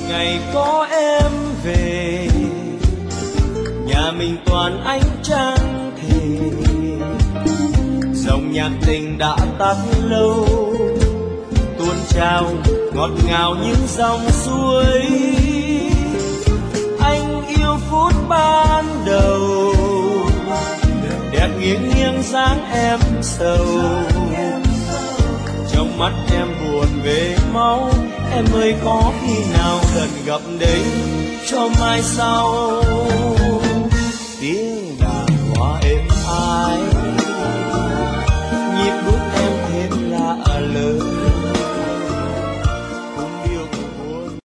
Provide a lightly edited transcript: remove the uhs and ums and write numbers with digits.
ngày có em về, nhà mình toàn ánh trăng thề. Dòng nhạc tình đã tắt lâu, tuôn trào ngọt ngào những dòng suối. Anh yêu phút ban đầu, đẹp nghiêng nghiêng dáng em sầu. Trong mắt em buồn về máu, em ơi có khi nào lần gặp đấy cho mai sau.